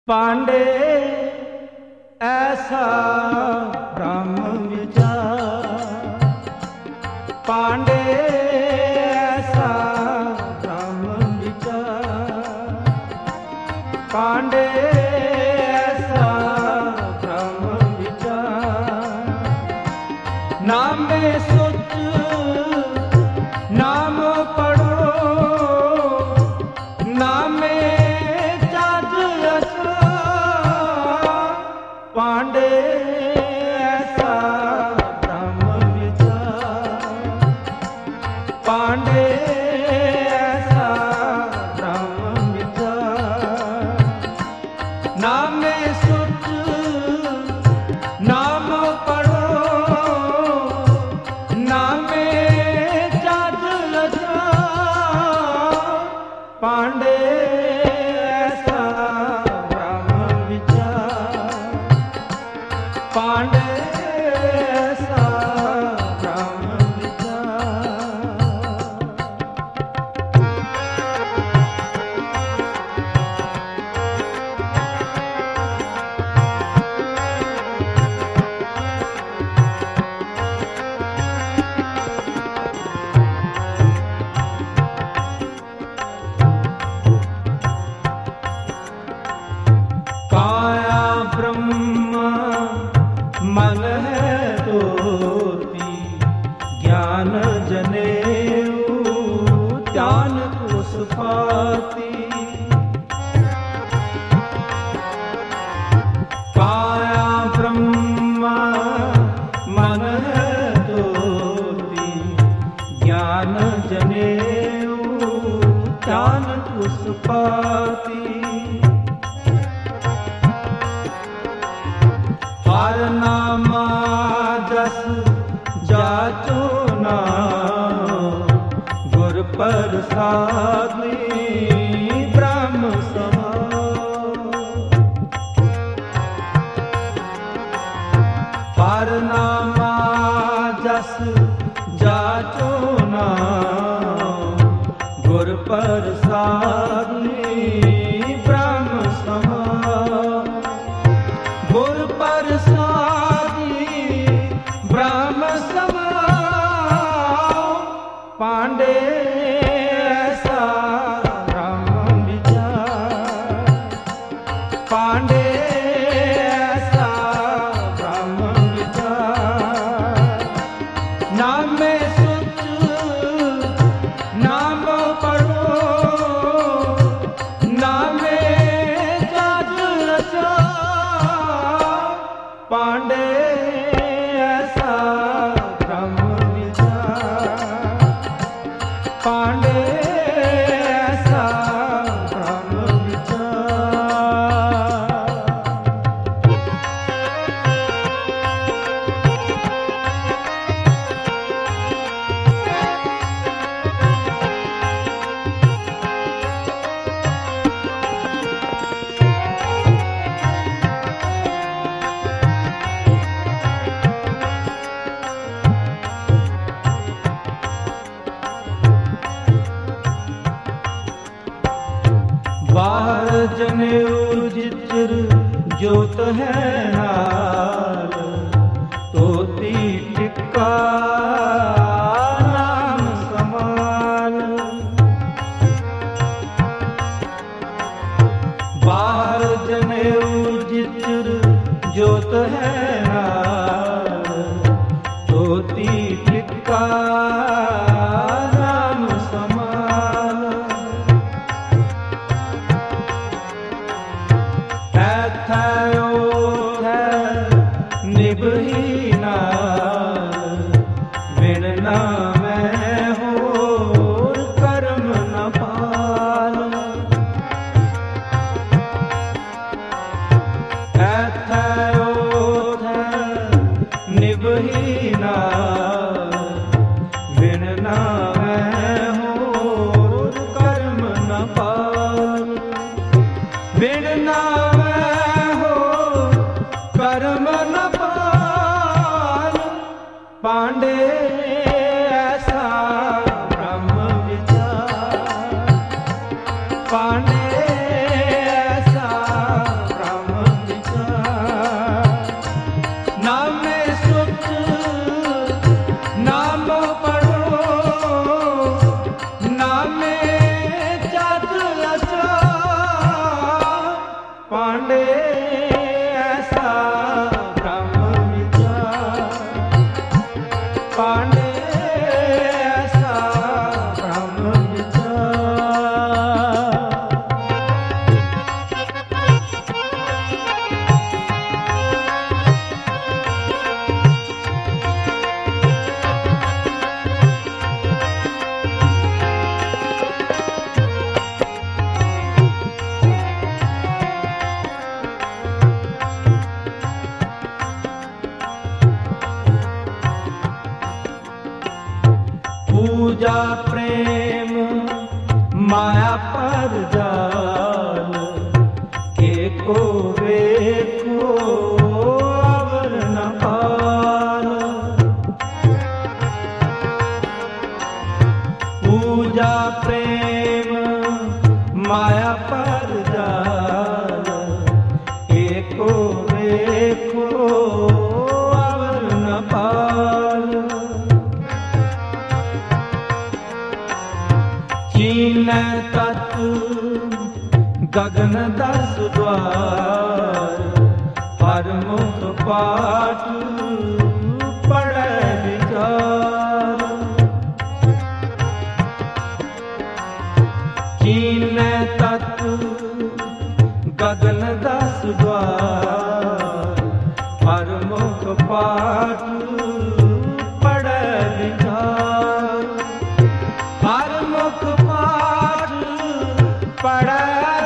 पांडे ऐसा ब्रह्म विचार, पांडे ऐसा ब्रह्म विचार, पांडे ऐसा ब्रह्म विचार। नाम में सोच नाम पढ़ो, नाम पांडे ऐसा ब्रह्म विचार, पांडे ऐसा ब्रह्म विचार। नाम में सोच नाम पढ़ो, नाम में चाच लचा, पांडे ऐसा ब्रह्म विचार, पांडे ऐसा ब्रह्म विचार। काया ब्रह्म मन है ज्योति, ज्ञान जनेऊ ज्ञान को सुखाती। काया ब्रह्म मन है ज्योति, ज्ञान जनेऊ ज्ञान को सुखाती। हर नामा जस जाचो ना, गुर प्रसादी ब्रह्म समा। हर नामा जस जाचो ना, गुर प्रसादी ब्रह्म समा। गुर प्रसादी ब्रह्म समा, पांडे ऐसा ब्रह्म विचार, पांडे ऐसा ब्रह्म विचार। नाम में सोच नाम पढ़ो, नाम में चाच लचा, पांडे ऐसा ब्रह्म विचार, पांडे ऐसा ब्रह्म विचार। बाहर जनेऊ जिचर जोत है नाल, तोती टिक्का नाम समान। बाहर जनेऊ जिचर जोत है नाल, तोती टिक्का नाम समान। निभही नाल बिन नामै होर कर्म न पाल। ऐथै ओथै निभही नाल बिन नामै होर कर्म न पाल। बिन नामै होर कर्म न पाल, पांडे ऐसा ब्रह्म विचार, पांडे ऐसा पूजा प्रेम माया पर जाल, एको वेखो अवर न पाल। पूजा प्रेम माया पर जाल, एको वेखो अवर न पाल। चीन तत् गगन दस द्वार, हरमुख पाठ पढ़े विचार। चीन तत् गगन दस द्वार, हरमुख पाठ पढ़े विचार। हरमुख पाठ पढ़े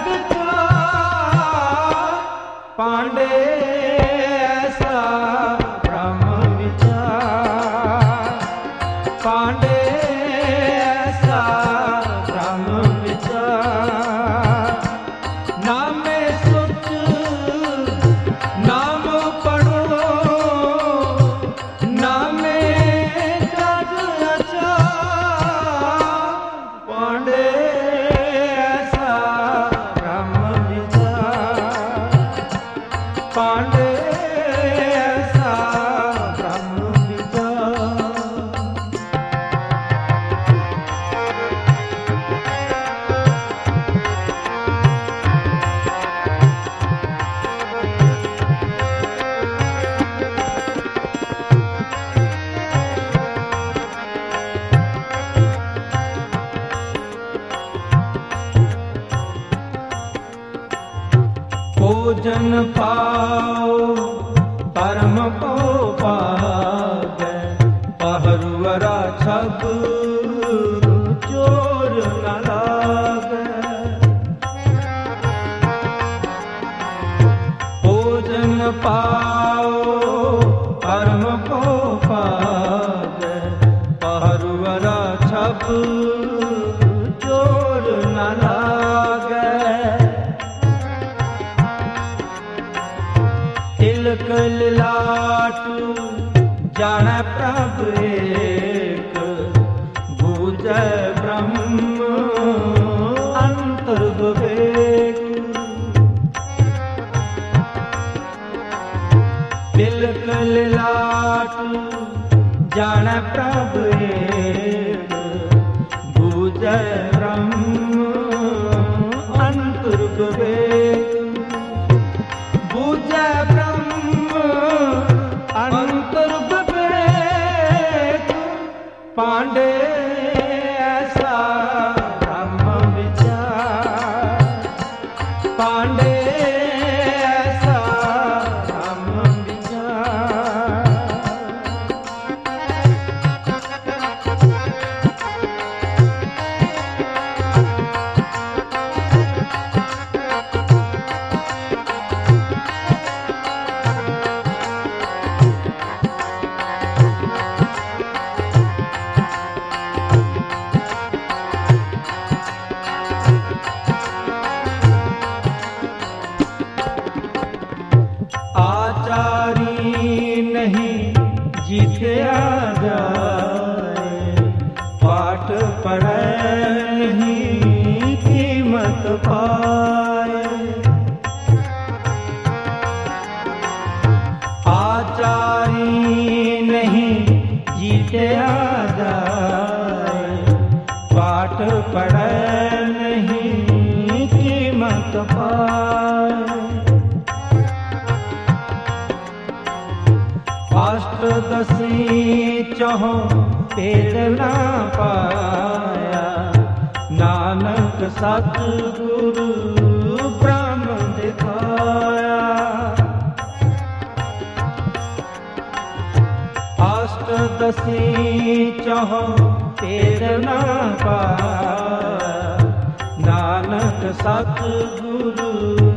पांडे ऐसा ब्रह्म विचार। पांडे ऐसा ब्रह्म विचार। नामे सुच नाम पढ़ो, नामे जग अचार। पांडे ऐसा ब्रह्म विचार। पांडे ऐसा ब्रह्म विचार। भोजन पाओ परम को पावे, पहरुअरा छब चोर न लागे। भोजन पाओ परम को पावे, पहरुअरा छब चोर न लागे। तिलक लाट जान प्रभ एक, बूझे ब्रह्म अंतर विवेक। तिलक लाट जान प्रभ एक, बूझे ब्रह्म अंतर विवेक। बूझे ब्रह्म अंतर विवेक। पांडे ऐसा ब्रह्म विचार। पांडे ऐसा ब्रह्म विचार। जीत्या जाए, पाठ पढ़े नहीं कीमत पाए। आचारी नहीं जीत्या जाए, पाठ पढ़े नहीं कीमत पाए। अष्टदशी चहो पेड़ ना पाया, नानक सतगुरु ब्रह्म दिखाया। अष्टदशी चहो पेड़ ना पाया, नानक सतगुरु